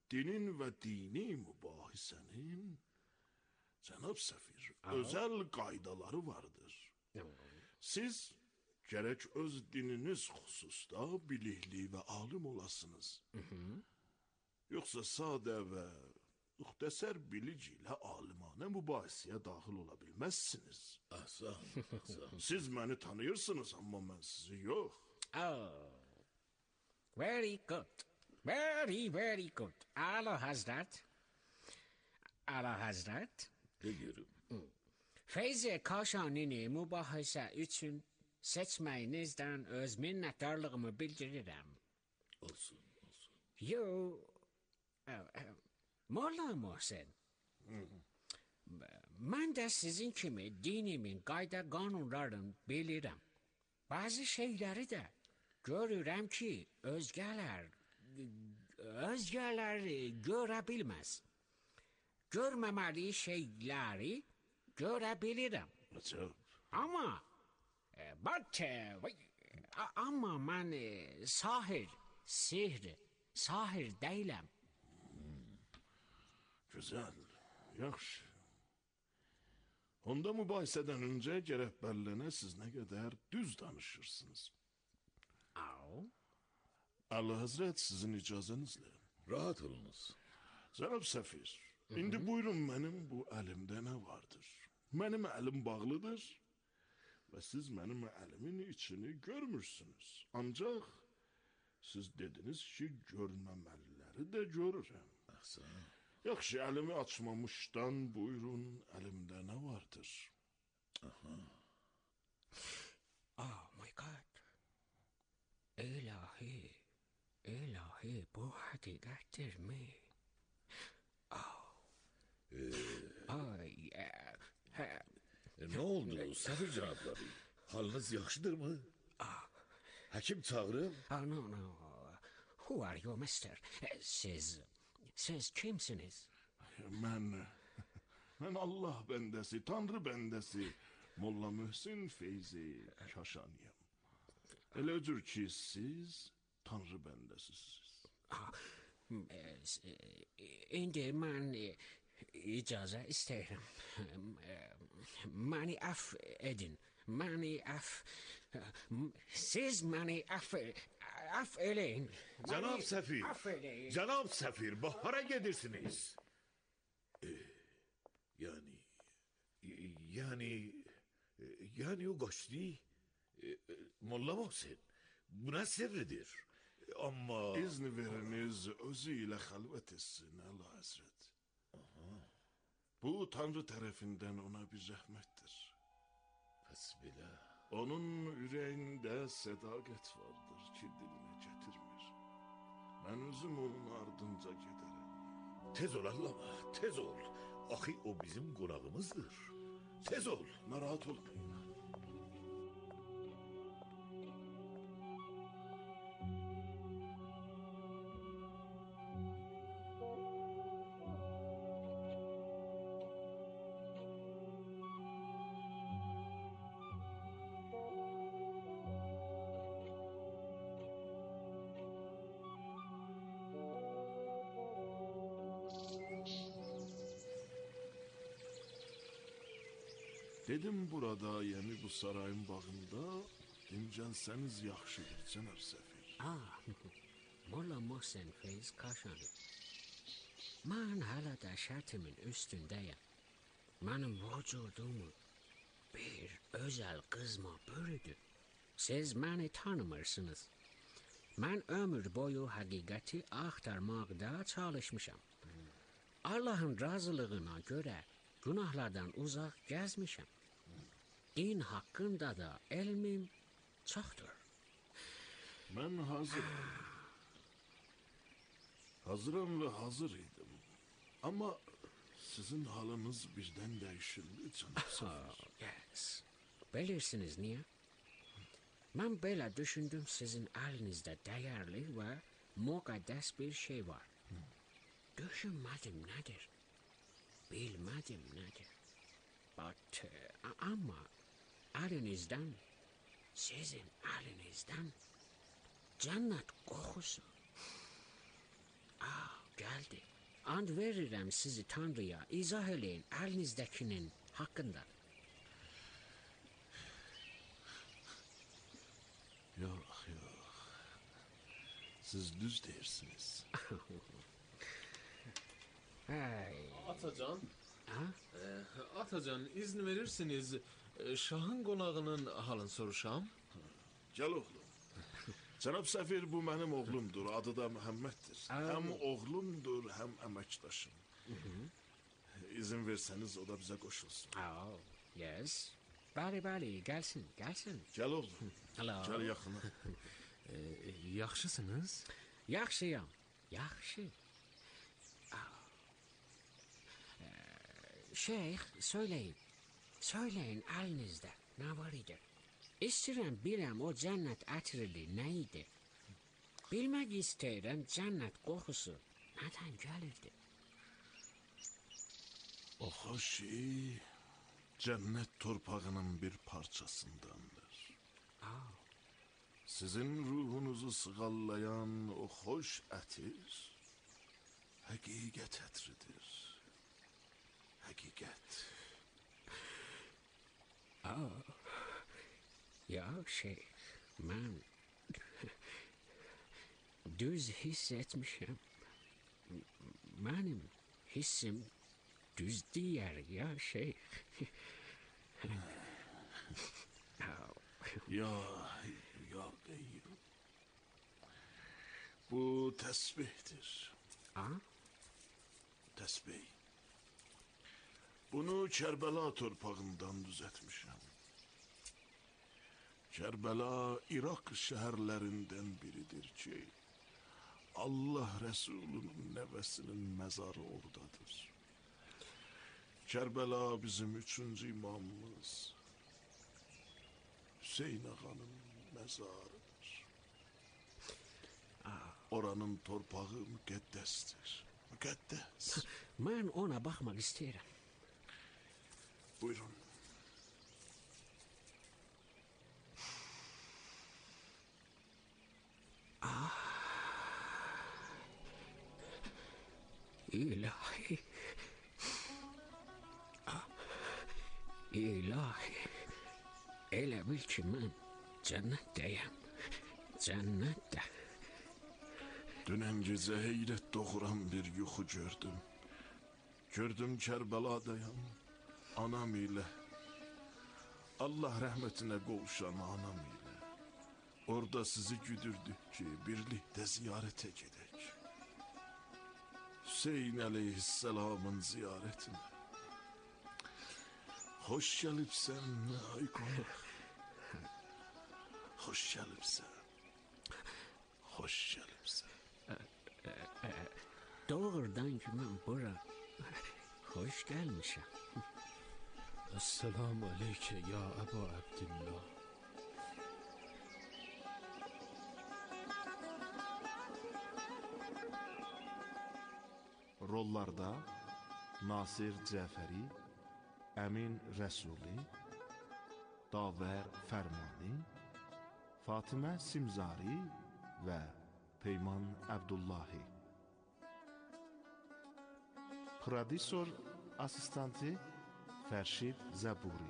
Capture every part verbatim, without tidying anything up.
dinin ve dini mübahisenin Cənab Səfir, özəl qaydaları vardır. Siz gərək öz dininiz xüsusda bilikli və alim olasınız. Yoxsa sadə və müxtəsər bilic ilə alimanə mübahisəyə daxil ola bilməzsiniz. Ahsan, ahsan. Siz məni tanıyırsınız, amma mən sizi yox. Oh, very good. Very, very good. Ala Hazret. Ala Hazret. Biliyorum. Feyzi Kaşani'ni mübahisə üçün seçməyinizdən öz minnətdarlığımı bildirirəm. Olsun, olsun. Yo, Molla Muhsin, mən də sizin kimi dinimin qayda qanunlarını bilirəm. Bazı şeyləri də görürəm ki, özgələr, özgələr görə bilməz. Görməməli şeyləri görə bilirəm. Acab. Amma, but, amma mən sahir, sihr, sahir deyiləm. Güzel, yaxşı. Onda mübahisədən öncə gərək bəllənə siz nə qədər düz danışırsınız. Au. Allah Həzrət sizin icazənizlə. Rahat olunuz. Cənab Səfir, indi buyurun mənim bu əlimdə nə vardır? Mənim əlim bağlıdır və siz mənim əlimin içini görmürsünüz. Ancaq siz dediniz ki, görməməliləri də görürəm. Ahsan. Yaxşı, əlimi açmamışdan buyurun, əlimdə nə vardır? Aha. Oh my God. İlahi, ilahi bu həqiqətdir mi? Oh. Ee, Ay, e, he, e, ne oldu Səfir cənabları? Halınız yaxşıdır mı? ah, Həkim çağırım. oh, no, no. Who are you, mister? E, Siz, siz kimsiniz? Mən, mən Allah bəndəsi, Tanrı bəndəsi, Molla Mühsin Feyzi Kaşaniyəm. Elədir ki, siz Tanrı bəndəsisiniz. Ah, e, s- e, indi mən e, icazə istəyirəm. E, Məni əff edin. Məni əff... e, m- Siz məni əff, əff eləyin. Cənab Məni Səfir, əff eləyin. Cənab Səfir, bahara gedirsiniz. Ee, yani, yani, yani o qaçdı. Ee, Molla Muhsin, bu nə sirridir? Amma... İzni veriniz özü ilə xəlvət etsin, Allah Həzrət. Bu Tanrı tərəfindən ona bir rəhmətdir. Pəs belə. Onun ürəyində sədaqət vardır ki, dilinə gətirmir. Mən özüm onun ardınca gedərəm. Tez ol Allah'ım, tez ol. Axı o bizim qonağımızdır. Tez ol. Narahat olmayın. Dedim burada, yəni bu sarayın bağında dincəlsəniz yaxşıdır, Cənab Səfir. Ah, Molla Muhsin Feyz Kaşani. Mən hələ də şərtimin üstündəyəm. Mənim vücudumu bir özəl qızma bürüdü. Siz məni tanımırsınız. Mən ömür boyu həqiqəti axtarmaqda çalışmışam. Allahın razılığına görə günahlardan uzaq gəzmişəm. Din haqqında da elmim çoxdur. Mən hazıram. Hazıram və hazır idim. Amma sizin halınız birdən dəyişildi, Cənab Səfir. Yes. Bilirsiniz niyə? Mən belə düşündüm, sizin əlinizdə dəyərli və müqəddəs bir şey var. Düşünmədim nədir? Bilmədim nədir? But, uh, amma əlinizdən, sizin əlinizdən cənnət qoxusu ah, gəldi. and verirəm sizi Tanrıya, izah eləyin əlinizdəkinin haqqında. Yox, yox. Siz düz deyirsiniz. Ay, Atacan, ha? e, Atacan izin verirsiniz e, şahın qonağının halını soruşam. Gel oğlum. Cənab səfir, bu mənim oğlumdur. Adı da Məhəmməddir. Həm oğlumdur, həm əməkdaşım. İzin versəniz o da bizə qoşulsun. Oh, yes. Bəli, bəli, gəlsin, gəlsin. Gəl oğlum. Hello. Gəl yaxına. E, yaxşısınız? Yaxşıyam, yaxşı. Ah. Ee, Şeyx, söyleyin. Söyleyin əlinizdə nə var idi? İstəyirəm biləm o cənnət ətrili nə idi? Bilmək istəyirəm cənnət qoxusu nədən gəlirdi? O xoş şey cənnət torpağının bir parçasındandır. Oh, Sizin ruhunuzu sığallayan o xoş ətir həqiqət ətridir. Həqiqət. oh. Ya şeyx, mən düz hiss etmişəm. Mənim hissim düz deyər ya şeyx. Oh. Ya, ya deyim. Bu təsbihdir. Ha? Təsbih. Bunu Kərbəla torpağından düzətmişəm. Kərbəla İraq şəhərlərindən biridir ki, Allah Rəsulunun nəvəsinin məzarı oradadır. Kərbəla bizim üçüncü imamımız Hüseyin ağanın məzarıdır. Oranın torpağı müqəddəsdir. Müqəddəs. Mən ona baxmaq istəyirəm. Buyurun. İlahi. Ah, İlahi. Elə bil ki, mən cənnətdəyəm. Cənnətdə. Dünən gecə heyrət doğuran bir yuxu gördüm. Gördüm Kərbəladayam, anam ilə. Allah rəhmətinə qovuşan anam ilə. Orada sizi güdürdük ki, birlikdə ziyarətə gedək. Hüseyin əleyhisselamın ziyarətinə. Xoş gəlibsən, ay qonaq. Xoş gəlibsən. Xoş gəlibsən. Doğrudan ki, mən bura xoş gəlmişəm. Esselamu aleyke ya Ebu Abdillah. Rollarda Nasir Cəfəri, Əmin Rəsuli, Davər Fərmani, Fatimə Simzari və Peyman Əbdullahi. Prodüsor asistanti Fərşid Zəburi.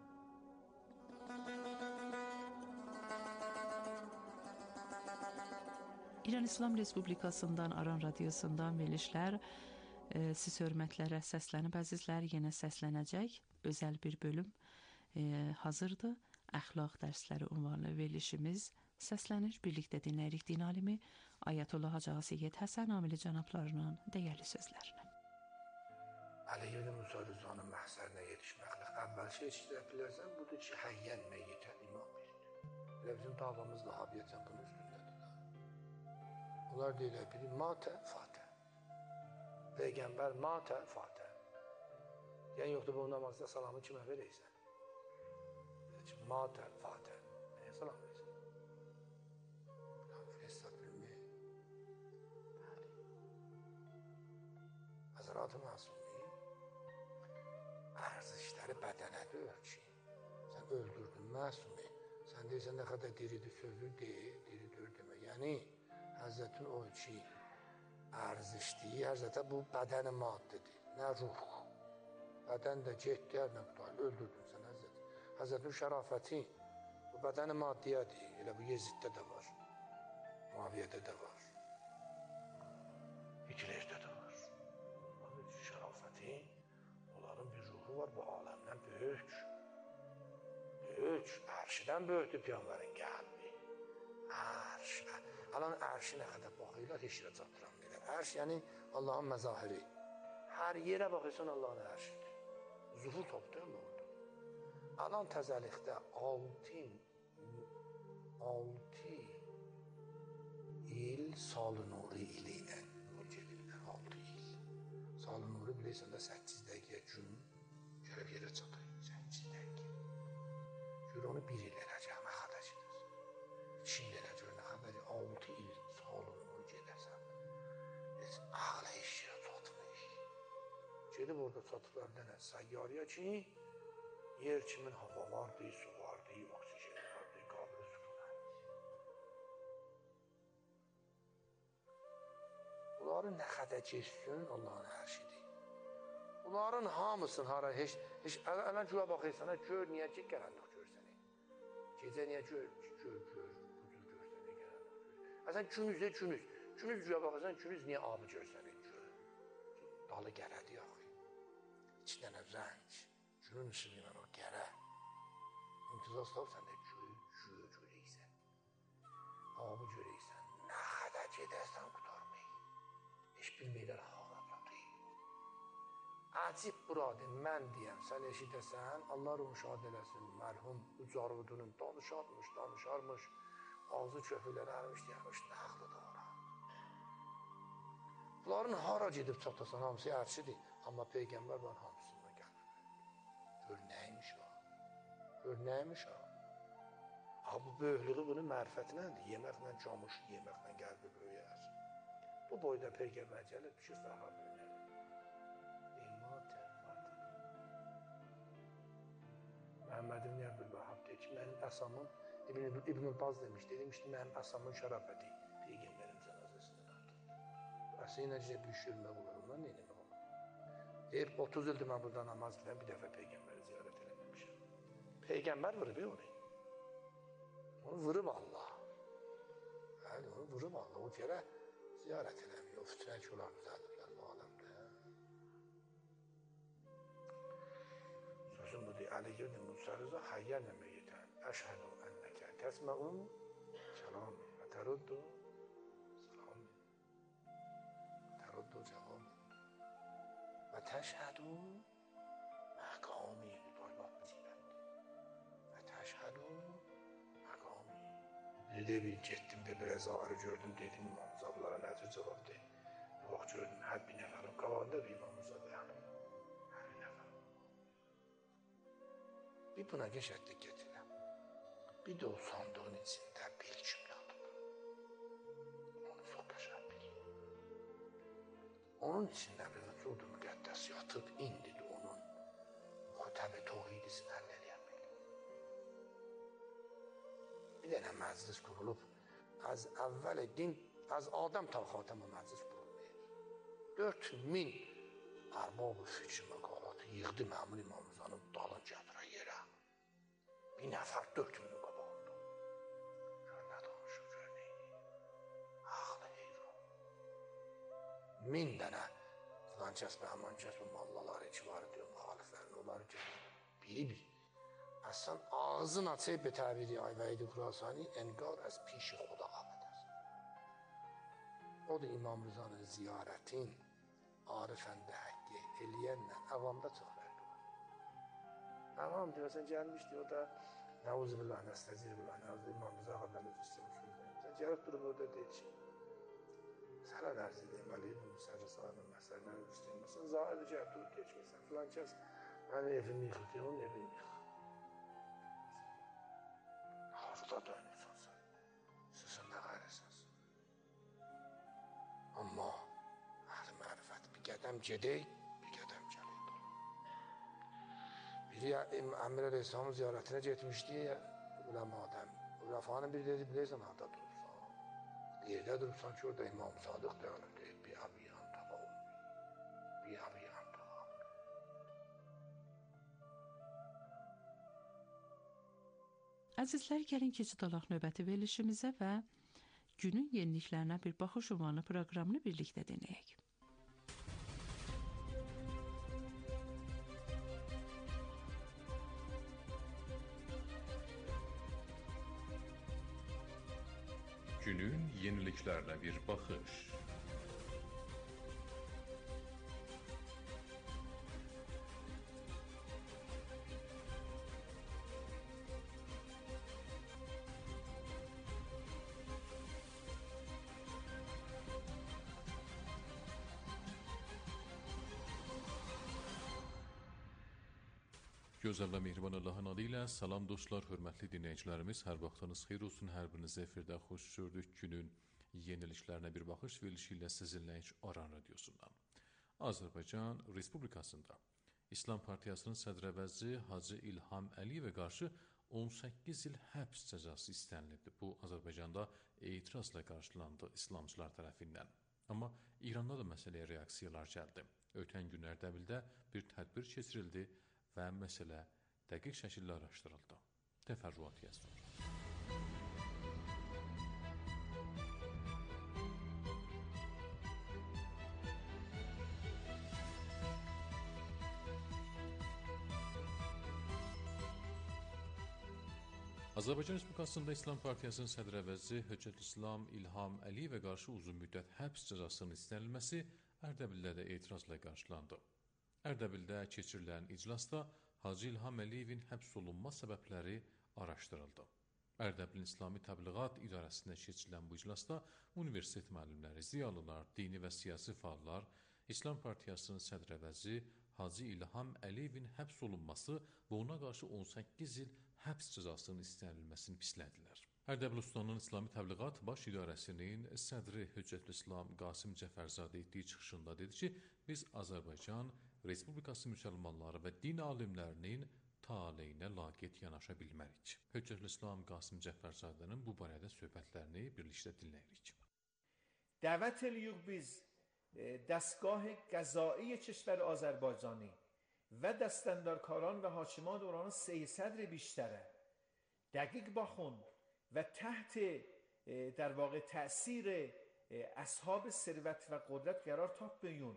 İran İslam Respublikasından, Aran Radiosundan verilişlər e, siz hörmətlərə səslənib əzizlər, yenə səslənəcək özəl bir bölüm e, hazırdır. Əxlaq dərsləri ünvanlı verilişimiz səslənir. Birlikdə dinləyirik din alimi Ayətullah Hacı Asiyyət Həsən Amili cənablarının dəyərli sözlərini. Ali ibn Musa Rızanın məhsərinə yetişməklə əvvəl şey işləyə bilərsən, budur ki, həyyən meyyitən imam verir. Elə bizim davamız da habiyyətən bunun üstündədir. Onlar deyirlər, biri matə, fatə. Peyğəmbər matə, fatə. Yəni, yoxdur, bu namazda salamı kimə verəysən? Matə, fatə. Nəyə salam verəysən? Fərsat bilmək. Bəli. Həzərat-ı Məsumi ərzişləri bədənədə ölçü. Sən öldürdün Məsumi. Sən deyirsən, nə qədər diridir sözü deyil, diridir demək. Yəni, Həzrətin o ki, ərz əzişdiyi Həzrətə bu bədəni maddidir, nə ruh. Bədən də getdi, hər nə qutaylı, öldürdün sən Həzrət. Həzrətin şərafəti, bu bədəni maddiyədir, elə bu Yeziddə də var, Muaviyyədə də var, Hitlerdə də var. Onların şərafəti, onların bir ruhu var, bu aləmdən böyük. Böyük, ərşidən böyükdür Peyğəmbərin qəlbi. Ərş, alan ərşi nə qədər baxıyla heç yerə çatdıramıyorlar. Ərş yəni Allahın məzahiri. Hər yerə baxırsan Allahın ərshidir. Zuhur topdur mu orada? Alan təzəlikdə altı altı il Salı Nuri ili ilə gedirlər, altı il. Salı Nuri bilirsən də səkkiz dəqiqə gün gəlib yerə çatır, səkkiz dəqiqə. Gör onu bir il eləcək, nə xədəcidir. Şimdi eləcək, nə xədəci, altı il Salı Nuri gedəsən. Heç ağla heç yerə çatmır. Gedib orada çatıblar dənə səyyarıya ki, yer kimin hava vardı, su vardı, oksijen vardı, qabili sükunət. Bunların nə qədər geçsin, Allahın ərşidir. Bunların hamısın hara, heç, heç, ələn güya baxırsan, gör, niyə ki, qərənlik görsəni. Gecə niyə gör, gör, gör, bu cür görsəni, qərənlik gör. Əsən günüzdə günüz, günüz güya baxırsan, günüz niyə abı görsəni, gör. Dalı gərədi yaxı. İki dənə rəng, günün ışığı ilə o gərə. İntizaz tapıb sən də göy, göy görəysən. Abı görəysən, nə qədər gedərsən qutarmayı. Heç bilməklər haqaratı. Acib buradır, mən deyəm, sən eşidəsən, Allah ruhu şad eləsin, mərhum Ucarvudunun danışarmış, danışarmış, ağzı köpüklərərmiş, deyərmiş, nəxlidir ora. Bunların hara gedib çatasan, hamısı ərşidir, amma Peyğəmbər var hamısından gəlmir. Gör nəymiş o? Gör nəymiş o? Ha, bu böyüklüğü bunun mərifətinəndir, yeməklə camış, yeməklə qəlbi böyüyər. Bu boyda Peyğəmbər gəlir, bir şey sağa böyünər. İmatə, matə. Məhəmməd ibn Əbdülvəhhab deyir ki, mənim əsamın, İbn-i Baz demiş, demişdi, mənim əsamın şərafəti Peyğəmbərin cənazəsindən artıq. Əsə yenə cizə bir şürmə olur, ondan neyini olur? Deyir, otuz ildir mən burada namaz biləm, bir dəfə Peyğəmbəri ziyarət eləməmişəm. Peyğəmbər vırıb ya onu. Onu vırıb Allah. Həli onu vırıb Allah. O kərə ziyarət eləmiyor. O fütünə ki, onlar düzəldiblər bu aləmdə. Sözüm bu deyil. Əli girdim, Musarıza hayyənlə meyyətən. Əşhədu ənnəkə təsməun kəlam və təruddu salam. Təruddu cavab. Və təşhədu məqami mütaybat bicibət. Və təşhədu məqami. Bir də bir getdim də biraz ağrı gördüm, dedim İmamzadlara nədir cavab deyim. Bir vaxt gördüm, hər bir nəfərin qabağında bir İmamzad yanım. Hər bir nəfərin. Bir buna geçətdik getirəm. Bir də o sandığın içində bil kimi yatıb. Onu çox qəşəng bil. Onun içində bir vücudu müqəddəs yatıb, indi də onun xütəb-i tohidisini həll eləyən bil. Bir dənə məclis qurulub, az əvvəl din, az Adəm ta xatəmə məclis qurulmayır. Dörd min ərbab-ı fikri məqalatı yığdı məmun İmamzanın dalın gətirə yerə. Bir nəfər dörd minin qabağında. Gör nə danışır, gör neyini. Ağlı heyran. Min dənə filan kəsbə, həman kəsbə mallaları ki var diyor, müxaliflərini, onları gəlir. Biri bir. Əsən ağzın açıb bir təbiri ayvəydi Xurasani, enqar əz pişi xuda qabədər. O da İmam Rızanın ziyarətin arifəndə həqqi eləyənlə əvamda çox fərqi var. Əvam deyəsən gəlmişdi, o da Nəuzu billah, nəstəcir billah, Nəuzu İmam Rıza qaddan öz istəmişsiniz. Sən gəlib durub orada deyil ki, sənə ərz edeyim, Əli ibn Müsərri sahibi məsələdən öz istəyim. Sən zahirdə gəlib durub keçmirsən, filan kəs mənim evimi yıxıb deyil, onun evini yıxıb. Harada dönürsən sən, sizin nə qayrısınız. Amma əhl-i mərifət bir qədəm gedək, bir qədəm gələk dolu. Biri Əmir Əleyhisselamın ziyarətinə getmişdi, uləmadan. Uləfanın biri dedi, bilirsən, harada durursan. Yerdə durursan ki, orada İmam Sadıq dayanır, deyib, bir abiyan. Əzizlər, gəlin keçid alaq növbəti verilişimizə və günün yeniliklərinə bir baxış ünvanlı proqramını birlikdə dinləyək. Günün yeniliklerine bir bakış. Gözəl və mehriban Allahın adı ilə salam dostlar, hörmətli dinləyicilərimiz, hər vaxtınız xeyir olsun, hər biriniz efirdə xoş gördük. Günün yeniliklərinə bir baxış verilişi ilə sizinlə heç Aran radiosundan. Azərbaycan Respublikasında İslam Partiyasının sədrəvəzi Hacı İlham Əliyevə qarşı on səkkiz il həbs cəzası istənilibdir. Bu, Azərbaycanda etirazla qarşılandı İslamcılar tərəfindən. Amma İranda da məsələyə reaksiyalar gəldi. Ötən gün Ərdəbildə bir tədbir keçirildi və məsələ dəqiq şəkildə araşdırıldı. Təfərrüat yazılır. Azərbaycan Respublikasında İslam Partiyasının sədrəvəzi Höccətülislam İlham Əliyevə qarşı uzun müddət həbs cəzasının istənilməsi Ərdəbildə də etirazla qarşılandı. Ərdəbildə keçirilən iclasda Hacı İlham Əliyevin həbs olunma səbəbləri araşdırıldı. Ərdəbilin İslami Təbliğat İdarəsində keçirilən bu iclasda universitet müəllimləri, ziyalılar, dini və siyasi fəallar İslam Partiyasının sədrəvəzi Hacı İlham Əliyevin həbs olunması və ona qarşı on səkkiz il həbs cəzasının istənilməsini pislədilər. Ərdəbil Ustanın İslami Təbliğat Baş İdarəsinin sədri Höccətülislam Qasım Cəfərzadə etdiyi çıxışında dedi ki, biz Azərbaycan Respublikası müsəlmanları və din alimlərinin taleyinə laqeyd yanaşa bilmərik. Höccətülislam Qasım Cəfərzadənin bu barədə söhbətlərini birlikdə dinləyirik. دعوت الیوب biz دستگاه قضایی کشور آذربایجانی و دستاندارکاران و حاکمان دوران سه صدر بیشتره دقیق باخون و تحت در واقع تأثیر اصحاب ثروت و قدرت قرار تاپ بیون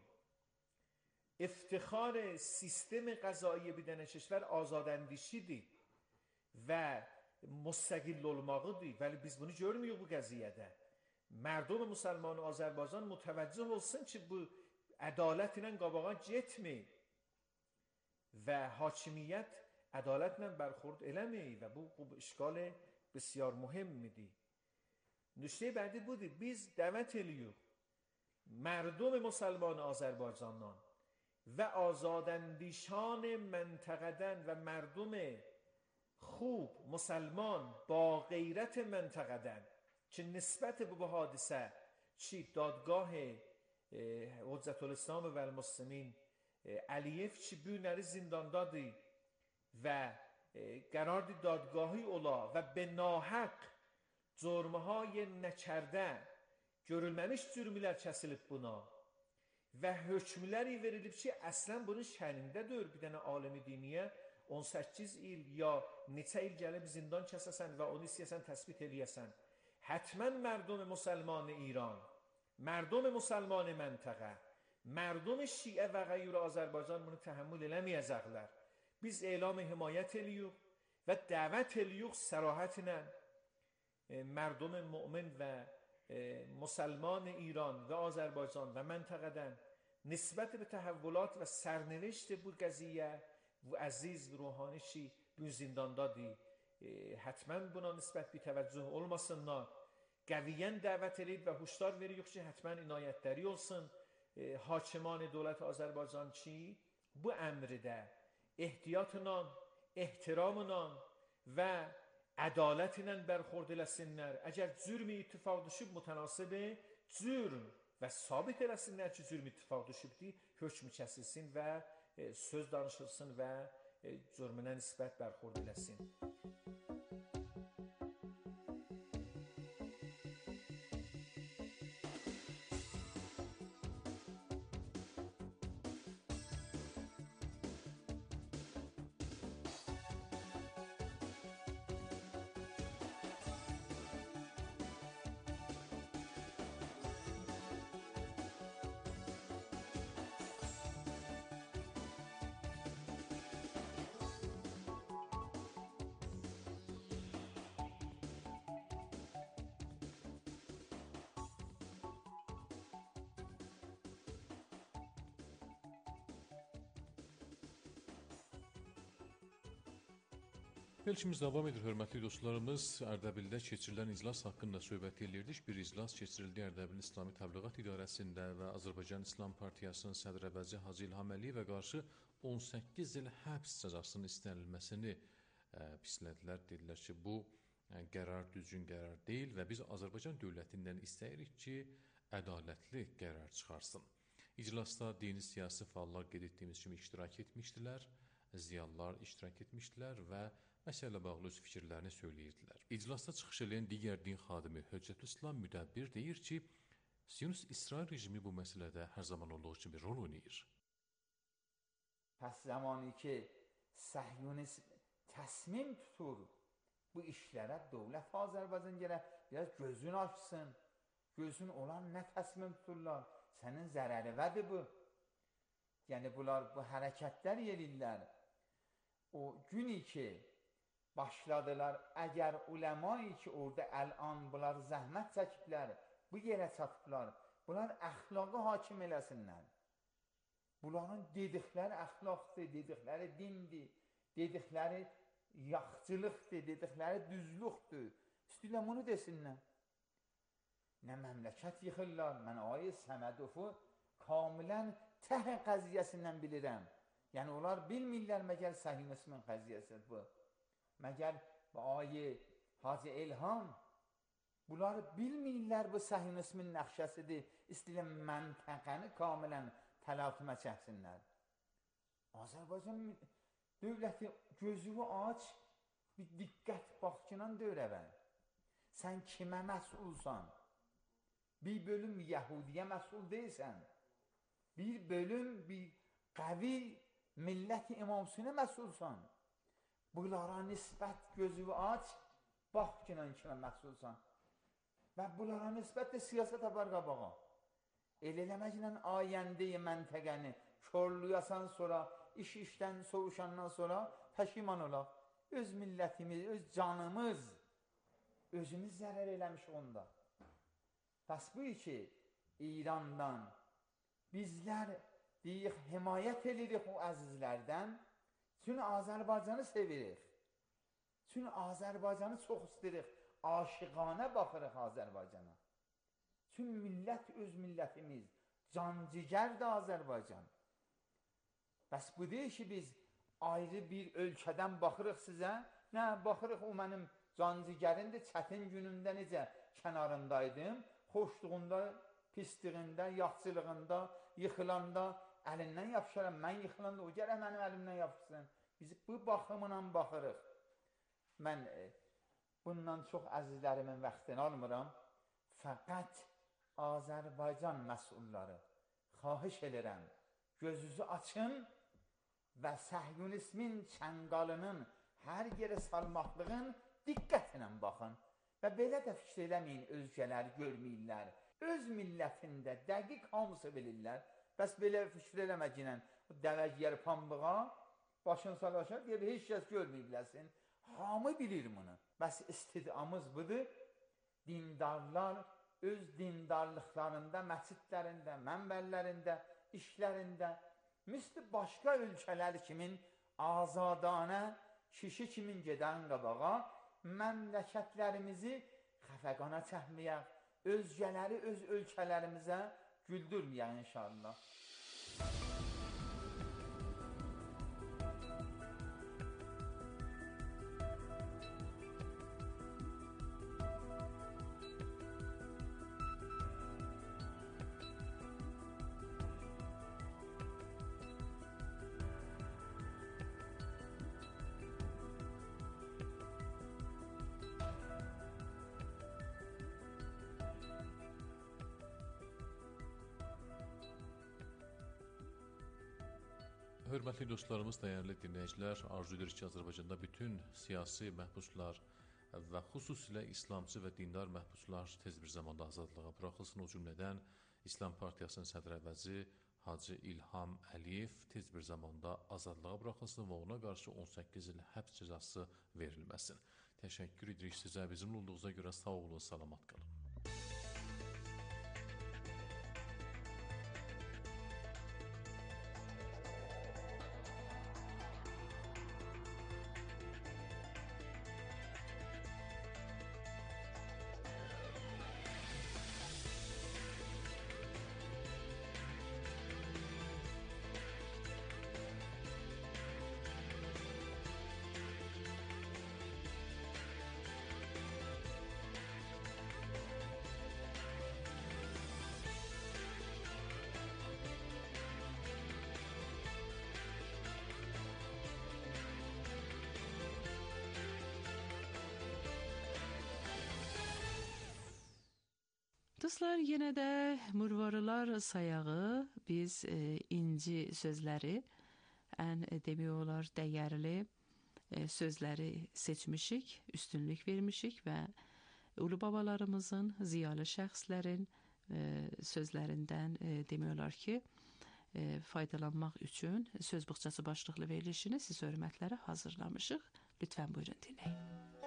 افتخار سیستم قضایی بدن کشور آزاداندیشیdi و مستقل olmağıdır. ولی biz bunu görmüyoruz bu qəziyyədə. Mərdum müsəlman Azərbaycan mütəvəccüh olsun ki, bu ədalət ilə qabağa getmir və hakimiyyət ədalətlə bərxurd eləmir və bu, bu işgal بسیار مهمیdir. نکته بعدی بودی biz dəvət edirik مردم مسلمان آذربایجانان و آزاداندیشان منطقه‌دن و مردم خوب مسلمان با غیرت منطقه‌دن که نسبت به حادثه چی دادگاه حجت الاسلام و المسلمین علیف چی بونری زنداندادی و قرار دی دادگاهی اولا و به ناحق جرمهای نکرده görülməmiş cürmlər kəsilib buna və hökmləri verilib ki, əslən bunun şənində deyil. Bir dənə alimi diniyə on səkkiz il ya neçə il gəlib zindan kəsəsən və onu istəyəsən təsbit eləyəsən. Hətmən mərdum müsəlman İran, mərdum müsəlman məntəqə, mərdum şiə və qeyri Azərbaycan bunu təhəmmül eləməyəcəklər. Biz elam himayət eləyirik və dəvət eləyirik sərahətlə mərdum mümin və مسلمان ایران و آذربایجان و منطقه‌دن نسبت به تحولات و سرنوشت bu قضیه و عزیز روحانیشی bu زنداندادی حتما buna nisbət bir təvəccüh olmasınlar. Qəviyyən dəvət edib və huşdar veririk ki, həttəmən inayətləri olsun. Hakiman dövlət Azərbaycan ki, bu əmrdə ehtiyatla, ehtiramla və ədalət ilə bərxurd eləsinlər. Əgər cürm ittifaq düşüb mütənasib cürm və sabit eləsinlər ki, cürm ittifaq düşübdir, hökm kəsilsin və söz danışılsın və cürmünə nisbət bərxurd eləsin. Verilişimiz davam edir, hörmətli dostlarımız. Ərdəbildə keçirilən iclas haqqında söhbət edirdik. Bir iclas keçirildi Ərdəbilin İslami Təbliğat İdarəsində və Azərbaycan İslam Partiyasının sədr əvəzi Hacı İlham Əliyevə qarşı on səkkiz il həbs cəzasının istənilməsini ə, pislədilər. Dedilər ki, bu ə, qərar düzgün qərar deyil və biz Azərbaycan dövlətindən istəyirik ki, ədalətli qərar çıxarsın. İclasda dini siyasi fəallar qeyd etdiyimiz kimi iştirak etmişdilər, ziyalılar iştirak etmişdilər və məsələlə bağlı öz fikirlərini söyləyirdilər. İclasda çıxış edən digər din xadimi Höccətülislam Müdəbbir deyir ki, Siyonist-İsrail rejimi bu məsələdə hər zaman olduğu kimi rol oynayır. Pəs zamanı ki, Səhyonist təsmim tutur bu işlərə, dövlət Azərbaycan gərək biraz gözünü açsın. Gözün olan nə təsmim tuturlar? Sənin zərəri vədir bu. Yəni, bunlar bu hərəkətlər yerirlər. O günü ki, başladılar, əgər uləmayı ki, orada əl-an bunlar zəhmət çəkiblər, bu yerə çatıblar, bunlar əxlaqı hakim eləsinlər. Bunların dedikləri əxlaqdır, dedikləri dindir, dedikləri yaxçılıqdır, dedikləri düzlüqdür. İstəyirəm onu desinlər. Nə məmləkət yıxırlar, mən ayə Səmədovu kamilən təh qəziyyəsindən bilirəm. Yəni, onlar bilmirlər məgər Səhiyonizmin qəziyyəsidir bu. Məgər bu ayə Hacı İlham, bunlar bilmirlər bu Səhiyonizmin nəxşəsidir. İstəyirəm məntəqəni kamilən tələfümə çəksinlər. Azərbaycan dövləti gözünü aç, bir diqqət baxçınan dövrəvən. Sən kimə məsulsan? Bir bölüm Yahudiyə məsul deyilsən. Bir bölüm, bir qəvi millət-i imamsına məsulsan. Bunlara nisbət gözünü aç, bax ki, kimə məsulsan. Və bunlara nisbət də siyasət apar qabağa. El eləməklə ayəndeyi məntəqəni körlüyasan sonra, iş işdən soğuşandan sonra təşiman olaq. Öz millətimiz, öz canımız, özümüz zərər eləmiş onda. Bəs bu ki, İrandan bizlər deyik, himayət edirik o əzizlərdən, çünki Azərbaycanı sevirik. Çünki Azərbaycanı çox istəyirik, aşiqanə baxırıq Azərbaycana. Çünki millət öz millətimiz, cancigərdir Azərbaycan. Bəs bu deyil ki, biz ayrı bir ölkədən baxırıq sizə, nə, baxırıq o mənim cancigərindir, çətin günündə necə kənarındaydım, xoşluğunda, pisliğində, yaxçılığında, yıxılanda əlindən yapışaram, mən yıxılanda o gərək mənim əlimdən yapışsın. Biz bu baxımla baxırıq. Mən e, bundan çox əzizlərimin vaxtını almıram. Fəqət Azərbaycan məsulları xahiş edirəm, gözünüzü açın və Səhyonizmin çənqalının hər yerə salmaqlığın diqqətlə baxın. Və belə də fikir eləməyin, özgələri görməyirlər. Öz millətində dəqiq hamısı bilirlər. Bəs belə fikir eləməklə dəvəc yer pambığa, başını salaşar, deyir, heç kəs görməyibləsin. Hamı bilir bunu. Bəs istidamız budur. Dindarlar öz dindarlıqlarında, məscidlərində, mənbərlərində, işlərində, misli başqa ölkələr kimin azadanə, kişi kimin gedən qabağa, məmləkətlərimizi xəfəqana çəkməyək, özgələri öz ölkələrimizə güldürməyək inşallah. Hörmətli dostlarımız, dəyərli dinləyicilər, arzu edirik ki, Azərbaycanda bütün siyasi məhbuslar və xüsusilə İslamcı və dindar məhbuslar tez bir zamanda azadlığa buraxılsın. O cümlədən İslam Partiyasının sədr əvəzi Hacı İlham Əliyev tez bir zamanda azadlığa buraxılsın və ona qarşı on səkkiz il həbs cəzası verilməsin. Təşəkkür edirik sizə, bizimlə olduğunuza görə sağ olun, salamat qalın. Dostlar, yenə də Murvarılar sayağı biz e, inci sözləri, ən e, demək olar dəyərli e, sözləri seçmişik, üstünlük vermişik və ulu babalarımızın, ziyalı şəxslərin e, sözlərindən e, demək olar ki, e, faydalanmaq üçün söz buxçası başlıqlı verilişini siz hörmətlərə hazırlamışıq. Lütfən buyurun dinləyin.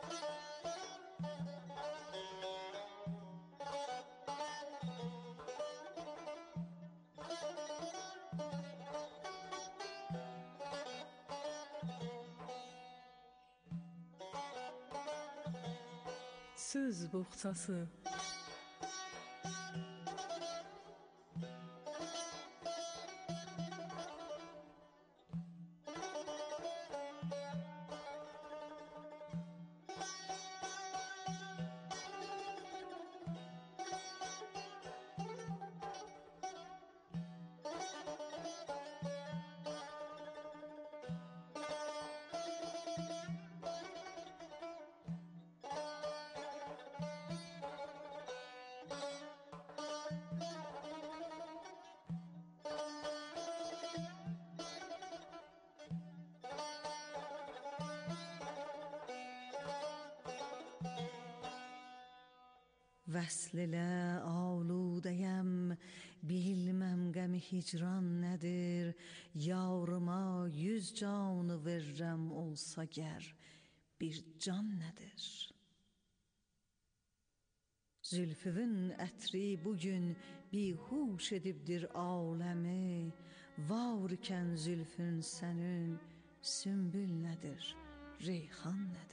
Söz buxçası. وصل ilə aludəyəm, bilməm qəmi hicran nədir, yarıma yüz canı verrəm olsa gər, bir can nədir? Zülfüvün ətri bugün bihuş edibdir aləmi, varkən zülfün sənin sümbül nədir, reyhan nədir?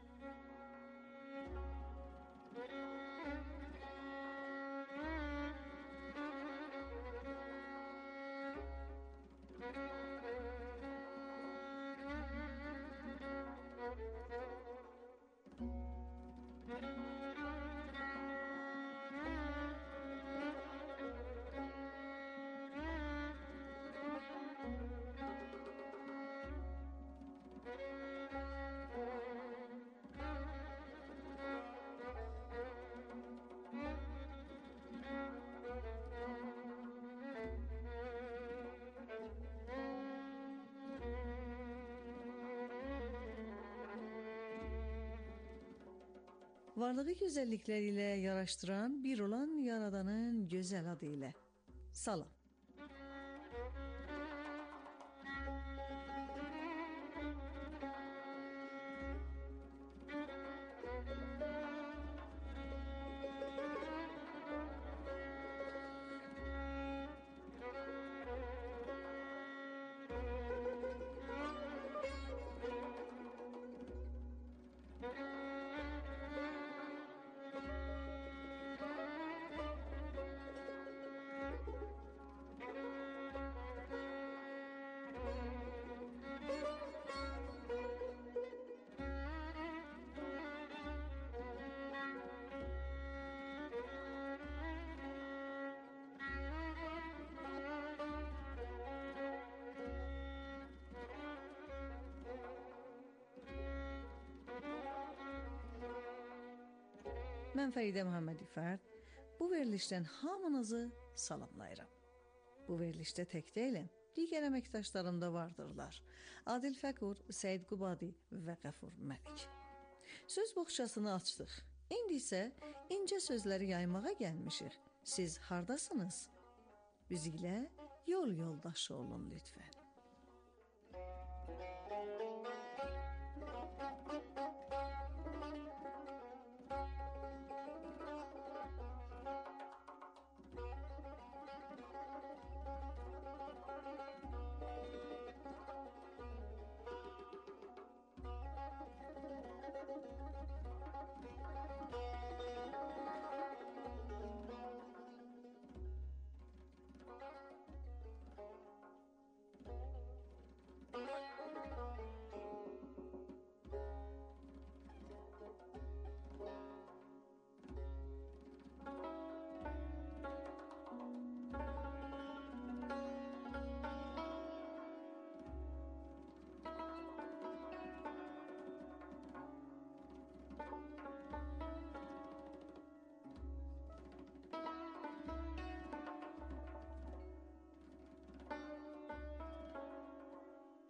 Varlığı gözəllikləriyle yaraştıran bir olan Yaradanın gözəl adı ilə. Salam. Mən Fəridə Muhammed İfərd, bu verilişdən hamınızı salamlayıram. Bu verilişdə tək deyiləm, digər əməkdaşlarım da vardırlar. Adil Fəqur, Səid Qubadi və Qəfur Məlik. Söz boğçasını açdıq. İndi isə incə sözləri yaymağa gəlmişik. Siz hardasınız? Biz ilə yol yoldaşı olun lütfən.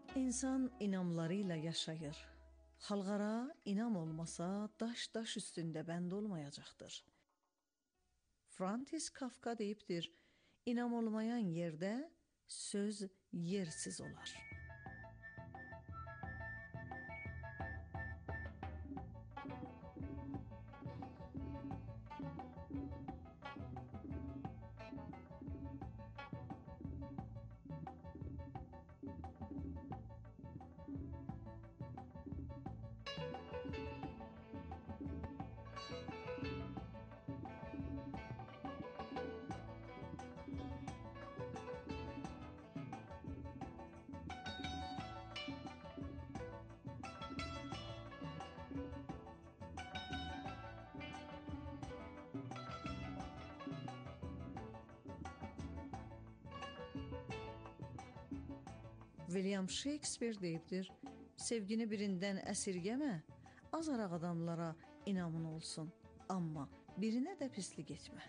İnsan inamlarıyla yaşayır. Halqara inam olmasa daş daş üstündə bənd olmayacaqdır. Frantis Kafka deyibdir, inam olmayan yerdə söz yersiz olar. William Shakespeare deyibdir, sevgini birindən əsirgəmə, azaraq adamlara inamın olsun, amma birinə də pislik etmə.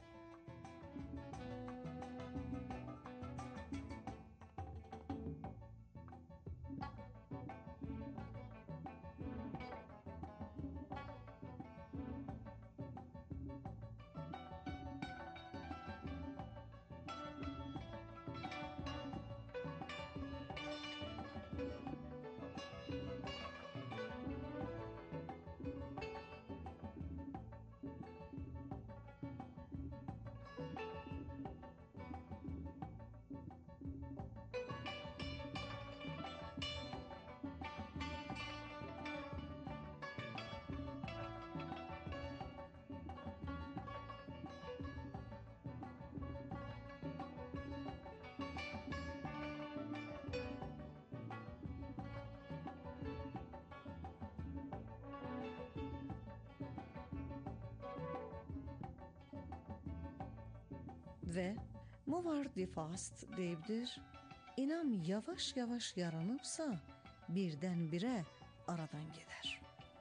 Və Movard de Fast deyibdir, inam yavaş-yavaş yaranıbsa, birdən-birə aradan gedər.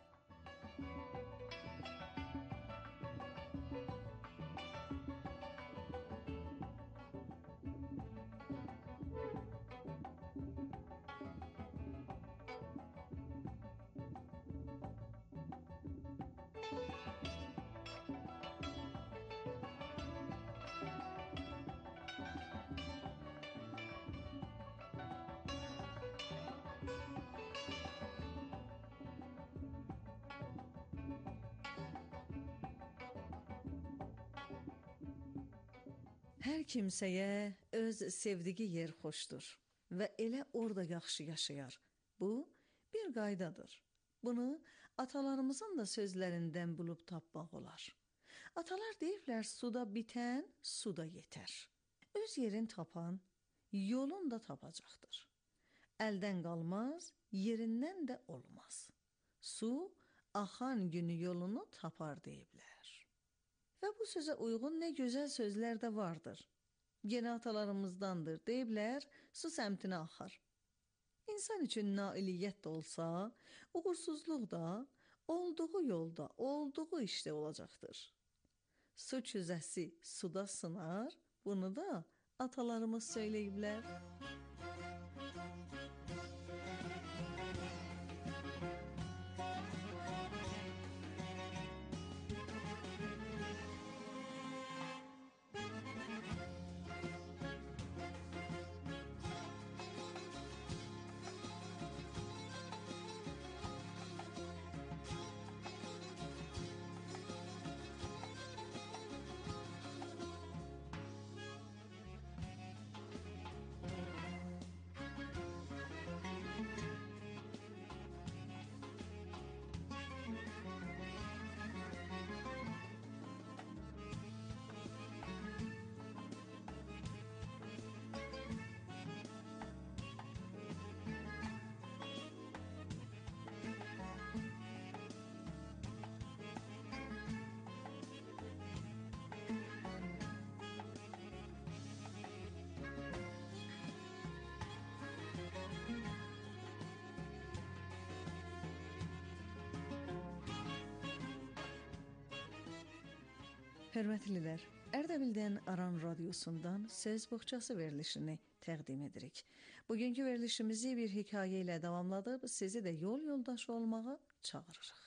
Hər kimsəyə öz sevdiyi yer xoşdur və elə orada yaxşı yaşayar. Bu, bir qaydadır. Bunu atalarımızın da sözlərindən bulub tapmaq olar. Atalar deyiblər, suda bitən, suda yetər. Öz yerin tapan, yolun da tapacaqdır. Əldən qalmaz, yerindən də olmaz. Su, axan günü yolunu tapar deyiblər. Və bu sözə uyğun nə gözəl sözlər də vardır. Yenə atalarımızdandır. Deyiblər, su səmtinə axar. İnsan üçün nailiyyət də olsa, uğursuzluq da olduğu yolda, olduğu işdə olacaqdır. Su çüzəsi suda sınar, bunu da atalarımız söyləyiblər. Hörmətlilər, Ərdə Erdebil'den Aran Radyosu'ndan Söz Bohçası verilişini təqdim edirik. Bugünkü verilişimizi bir hikaye ile davamladıb sizi de yol yoldaşı olmağa çağırırıq.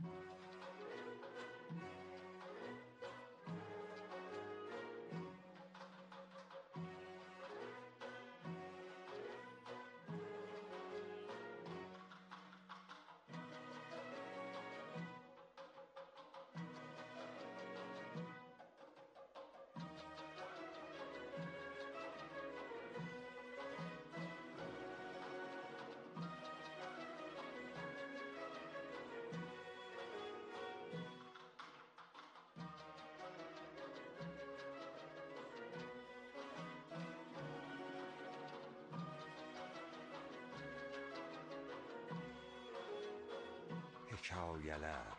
Hekayələr.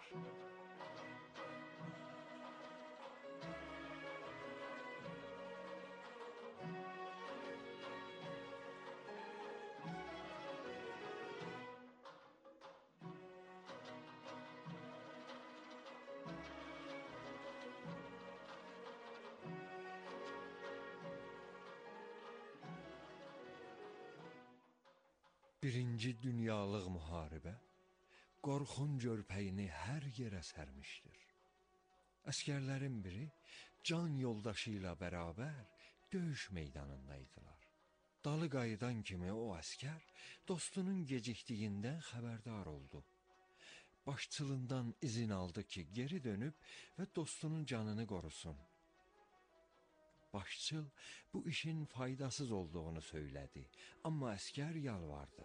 Birinci Dünyalıq müharibə qorxunc örpəyini hər yerə sərmişdir. Əskərlərin biri can yoldaşı ilə bərabər döyüş meydanındaydılar. Dalı qayıdan kimi o əskər dostunun gecikdiyindən xəbərdar oldu. Başçılından izin aldı ki, geri dönüb və dostunun canını qorusun. Başçıl bu işin faydasız olduğunu söylədi, amma əskər yalvardı.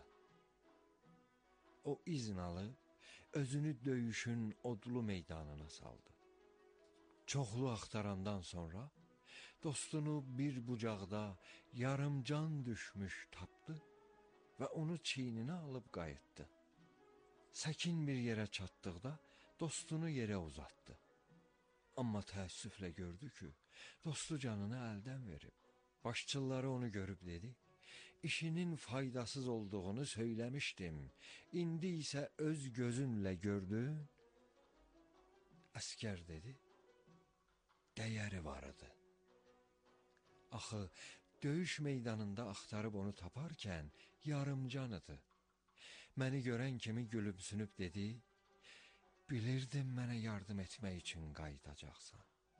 O izin alıb, özünü döyüşün odlu meydanına saldı. Çoxlu axtarandan sonra dostunu bir bucaqda yarımcan düşmüş tapdı və onu çiyninə alıb qayıtdı. Səkin bir yerə çatdıqda dostunu yerə uzatdı. Amma təəssüflə gördü ki, dostu canını əldən verib. Başçılları onu görüb dedi, İşinin faydasız olduğunu söyləmişdim. İndi isə öz gözünlə gördün. Əskər dedi, dəyəri var idi. Axı, döyüş meydanında axtarıb onu taparkən yarımcan idi. Məni görən kimi gülümsünüb dedi, bilirdim mənə yardım etmək üçün qayıdacaqsan.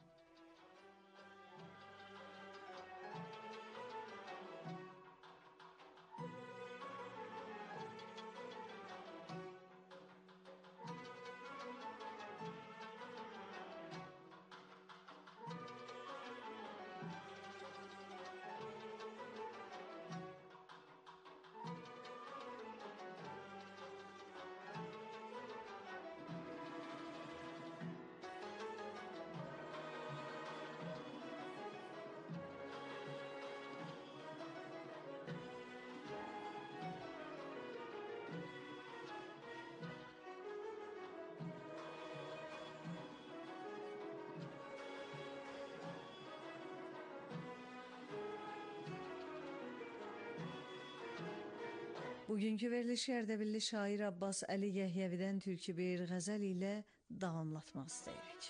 Bugünkü verilişi Erdebilli şair Abbas Əli Yəhyevidən türkü bir qəzəl ilə davamlatmaq istəyirik.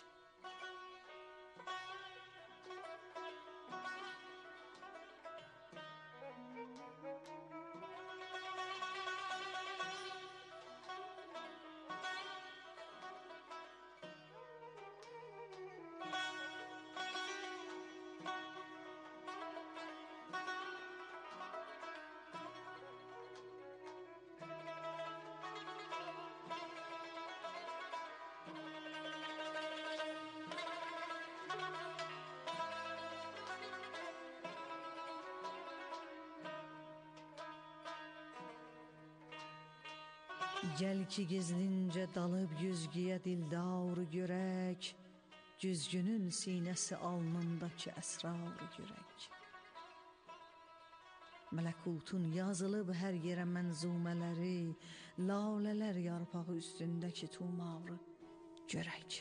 Gəl ki gizlincə dalıb güzgüyə dildar görək, güzgünün sinəsi alnındakı əsrar görək. Mələkutun yazılıb hər yerə mənzumələri, lalələr yarpağı üstündəki tumavrı görək.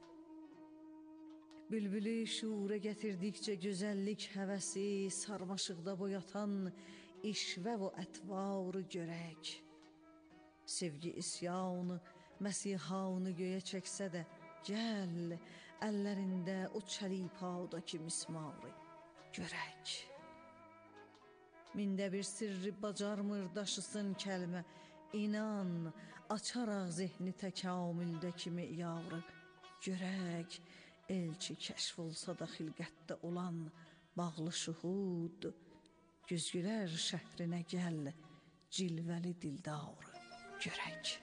Bülbülü şuura gətirdikcə gözəllik həvəsi, sarmaşıqda boyatan işvə və ətvarı görək. Sevgi isyanı, Məsihanı göyə çəksə də, gəl, əllərində o çəlipağdakı mismarı görək. Mində bir sirri bacarmır daşısın kəlmə, inan, açaraq zehni təkamüldəki meyarı görək. Elçi kəşf olsa da xilqətdə olan bağlı şuhud, güzgülər şəhrinə gəl, cilvəli dildarı görək.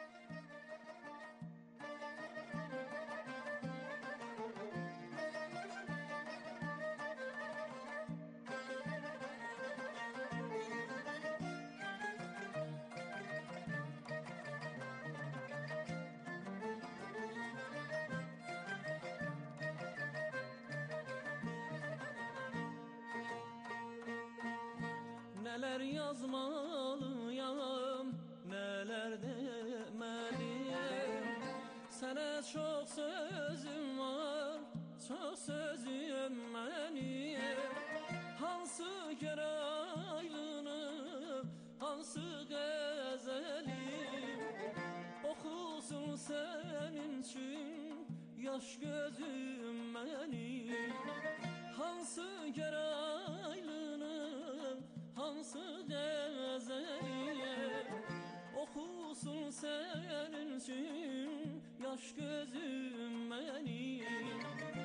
Neler yazmalıyam, neler demeliyim. Sana çok sözüm var, çok sözüm benim. Hansı geraylını, hansı gazelim okusun senin için yaş gözüm benim. Hansı geraylını, hansı gazelim okusun senin için yaş gözüm benim.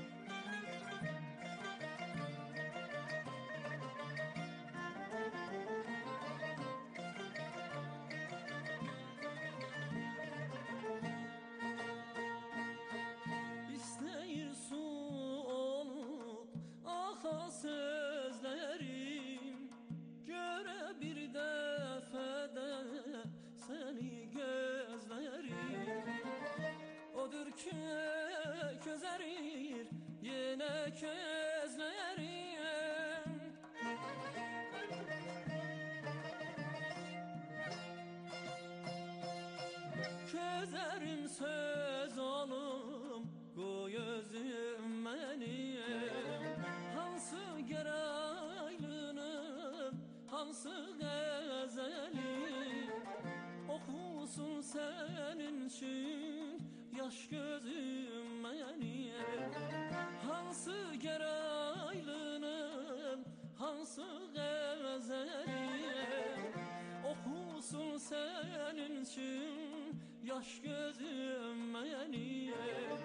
İsteyir su olup aha sözlerim, göre bir defede seni gözlerim. Odur ki közerir yine közlerim. Közerim söz olum koy özüm benim. Hansı geraylının, hansı gazelim okusun senin için yaş gözüm benim. Hansı geraylının, hansı gazelim okusun senin için yaş gözüm benim.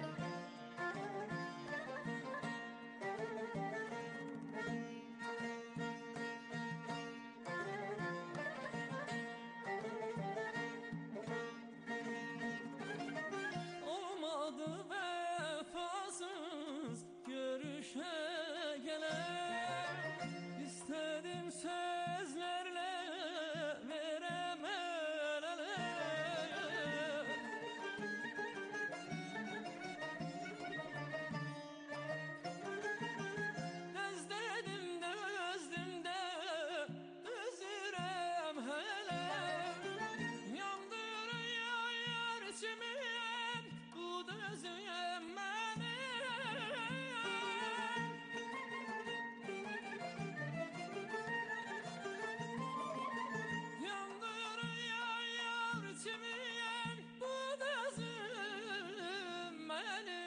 Olmadı vefasız görüşe gelen, istedim sözlerle veremeler. Dözdedim dözdüm de dözürem hele. Yandırıyor yar içimi bu dözüm beni. Yandırıyor yar içimi bu dözüm beni.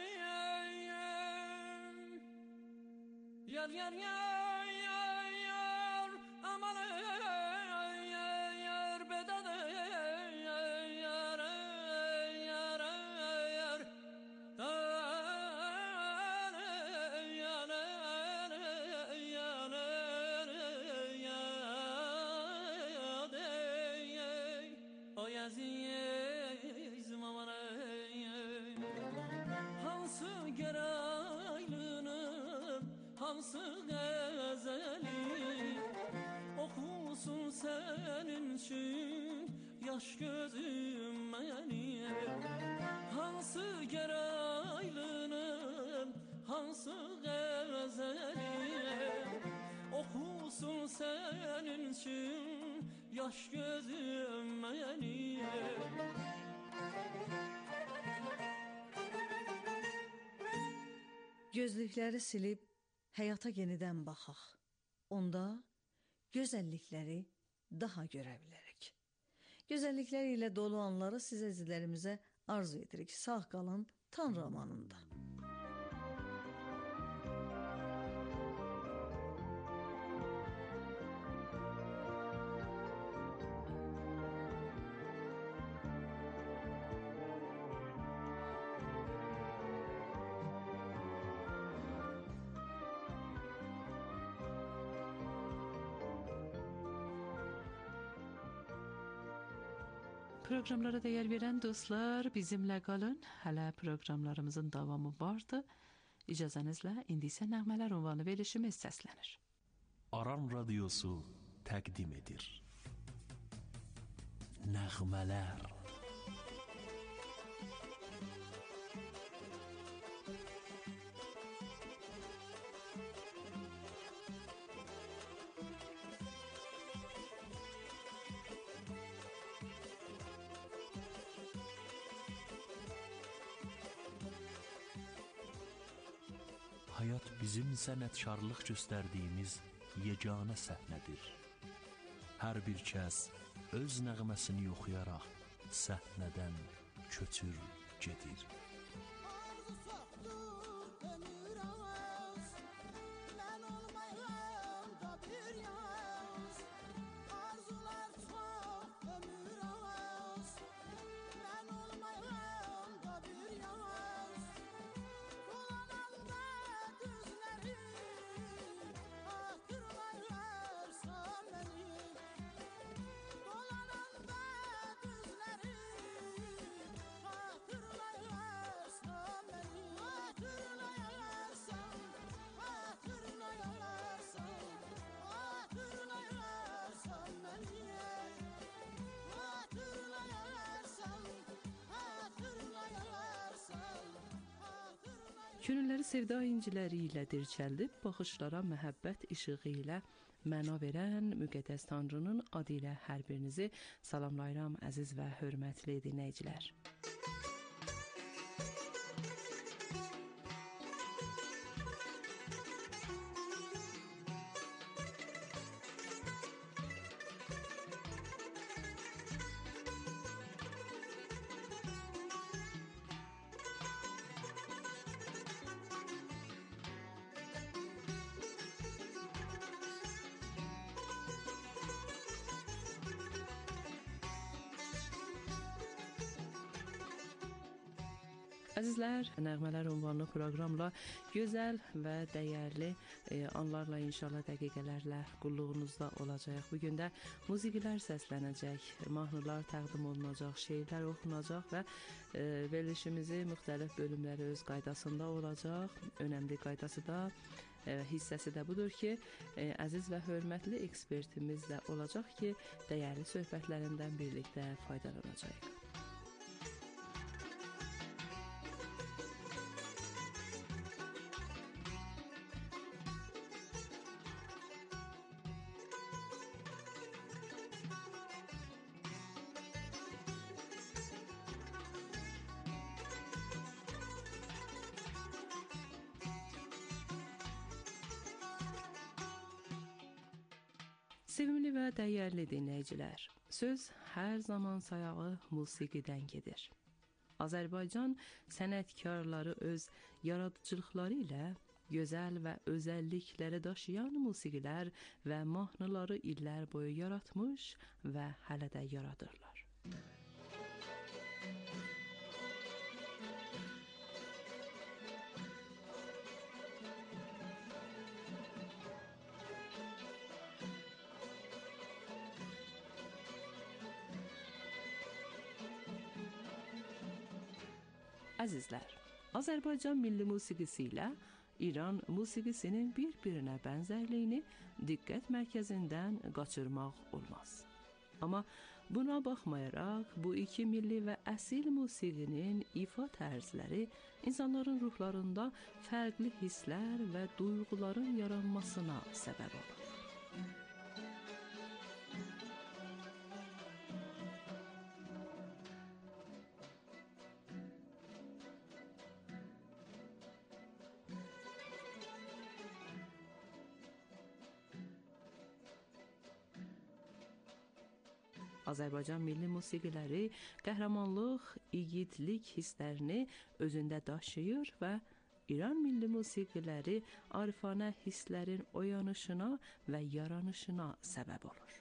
Yar yar yar yar yar aman yar yar bedadı yar yar yar yar dağını yanar yanar yanar o yazıyız mamana. Hansı geraylının, hansı gazelim okusun senin için yaş gözüm benim. Hansı geraylının, hansı gazelim okusun senin için yaş gözüm benim. Gözlükləri silib həyata yenidən baxaq. Onda gözəllikləri daha görə bilərik. Gözəlliklər ilə dolu anları siz əzizlərimizə arzu edirik. Sağ qalın Tanrı amanında. Proqramlara dəyər verən dostlar, bizimlə qalın. Hələ proqramlarımızın davamı vardı. İcazənizlə indi isə nəğmələr ünvanı verilişimiz səslənir. Aran Radyosu təqdim edir. Nəğmələr. Hayat bizim sənətkarlıq göstərdiyimiz yeganə səhnədir. Hər bir kəs öz nəğməsini oxuyaraq səhnədən köçür gedir. Könülləri sevda inciləri ilə dirçəldib, baxışlara məhəbbət işığı ilə məna verən müqəddəs Tanrının adı ilə hər birinizi salamlayıram, əziz və hörmətli dinləyicilər. Əzizlər, Nəğmələr ünvanlı proqramla gözəl və dəyərli e, anlarla, inşallah dəqiqələrlə qulluğunuzda olacaq. Bugün də musiqilər səslənəcək, mahnılar təqdim olunacaq, şeirlər oxunacaq və e, verilişimizi müxtəlif bölümləri öz qaydasında olacaq. Önəmli qaydası da, e, hissəsi də budur ki, e, əziz və hörmətli ekspertimiz də olacaq ki, dəyərli söhbətlərindən birlikdə faydalanacaq. Sevimli və dəyərli dinləyicilər, söz hər zaman sayağı musiqidən gedir. Azərbaycan sənətkarları öz yaradıcılıqları ilə gözəl və özəllikləri daşıyan musiqilər və mahnıları illər boyu yaratmış və hələ də yaradırlar. Əzizlər, Azərbaycan milli musiqisi ilə İran musiqisinin bir-birinə bənzərliyini diqqət mərkəzindən qaçırmaq olmaz. Amma buna baxmayaraq, bu iki milli və əsil musiqinin ifa tərzləri insanların ruhlarında fərqli hisslər və duyğuların yaranmasına səbəb olur. Azərbaycan milli musiqiləri qəhrəmanlıq, igidlik hisslərini özündə daşıyır və İran milli musiqiləri arifanə hisslərin oyanışına və yaranışına səbəb olur.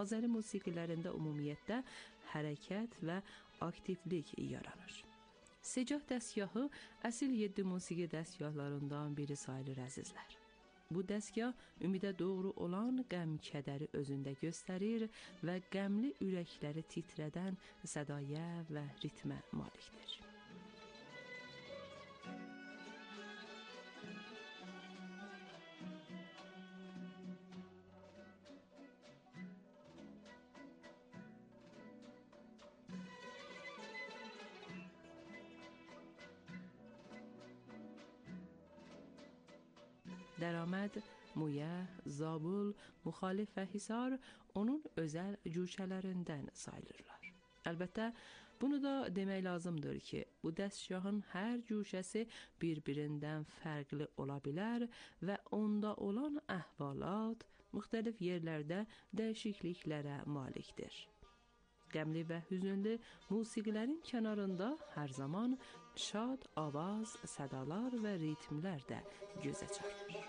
Azəri musiqilərində ümumiyyətlə hərəkət və aktivlik yaranır. Secah dəstgahı əsil yeddi musiqi dəstgahlarından biri sayılır əzizlər. Bu dəstgah ümidə doğru olan qəm-kədəri özündə göstərir və qəmli ürəkləri titrədən sədaya və ritmə malikdir. Dəraməd, Muyə, Zabul, Müxalif və Hisar onun özəl cüşələrindən sayılırlar. Əlbəttə, bunu da demək lazımdır ki, bu dəstgahın hər cüşəsi bir-birindən fərqli ola bilər və onda olan əhvalat müxtəlif yerlərdə dəyişikliklərə malikdir. Qəmli və hüzünlü musiqilərin kənarında hər zaman şad avaz, sədalar və ritmlər də gözə çarpır.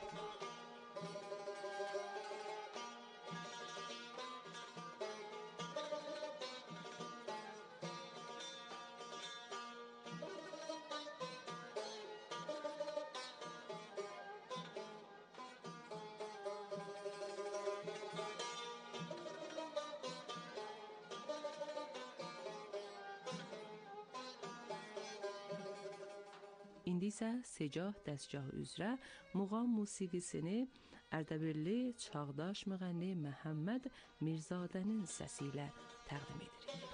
İndi isə secah dəstgahı üzrə muğam musiqisini Ərdəbilli çağdaş müğənni Məhəmməd Mirzadənin səsi ilə təqdim edirik.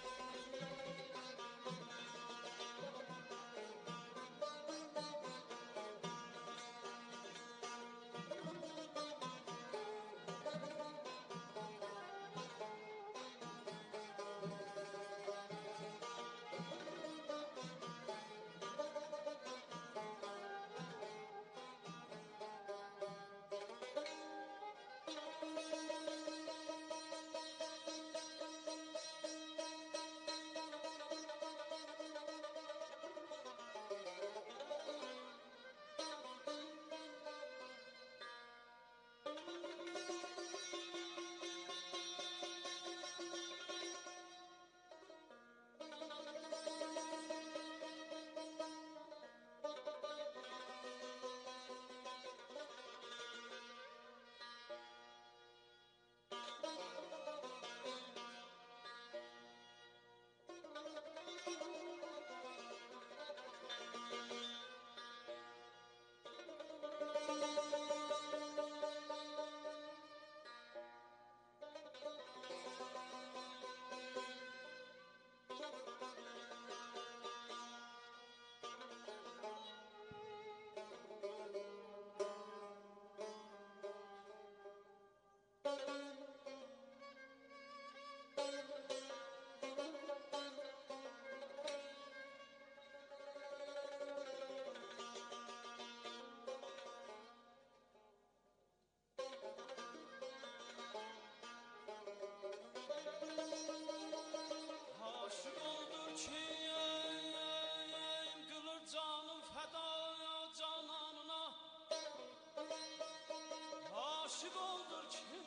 Aşık oldur kim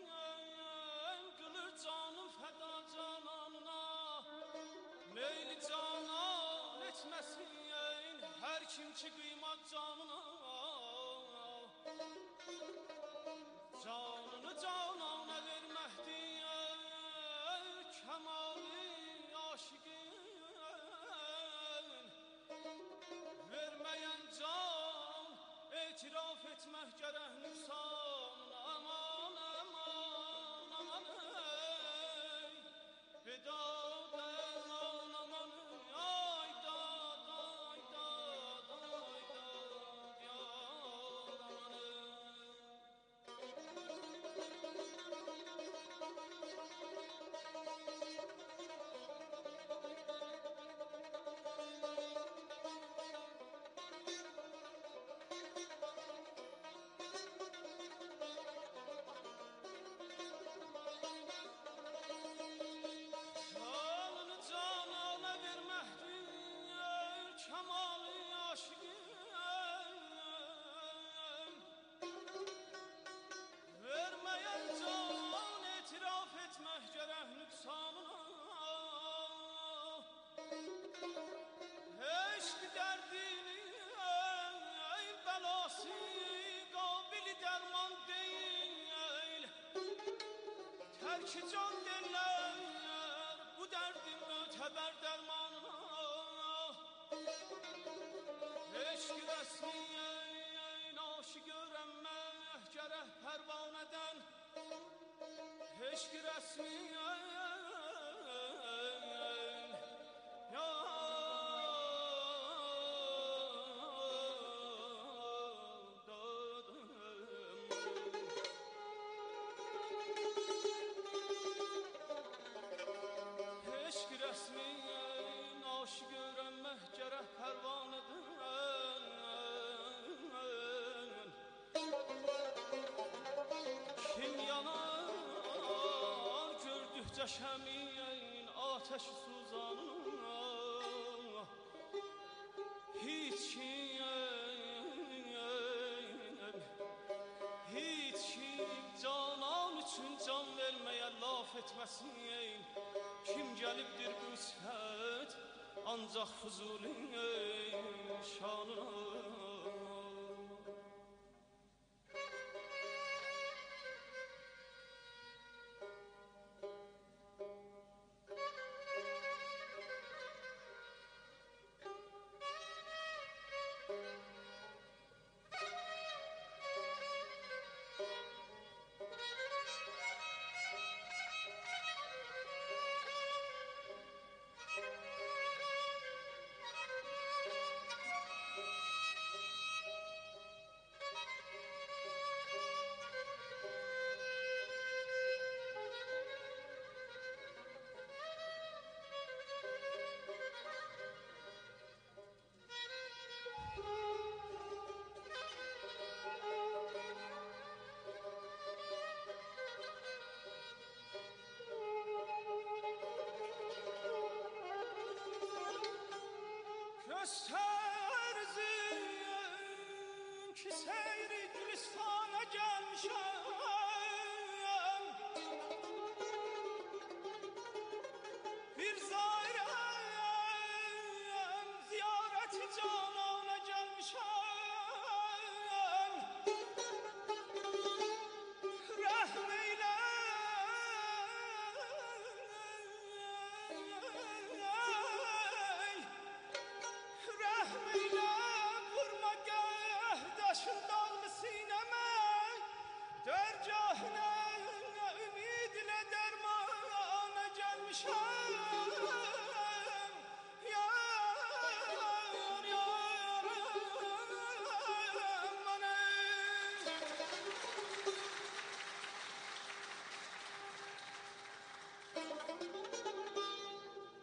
kılır canım feda cananına meyli canan etmesin her kim ki kıymat canına canını canana vermektir kemali aşıkın vermeyen can itiraf etmek gerek nüksana aman aman aman ey bedad aman aman ay da ay da ay da yar aman ey مبتلاسی قابل درمان دیل ترک جان دلر bu derdim öteber dermanına eşk resmi naşı görenmeh gereh pervaneden eşk resmi ya eşk resmi naşı görenmeh gereh pervaneden kim yanar gördükçe şemiyin ateş suzanına hiç kim hiç kim canan için can vermeye laf etmesin kim gelibdir bu səhət ancaq Fuzulin şanına gösterzin ki seyri Gülistan'a gelmişem bir zairem ziyareti canım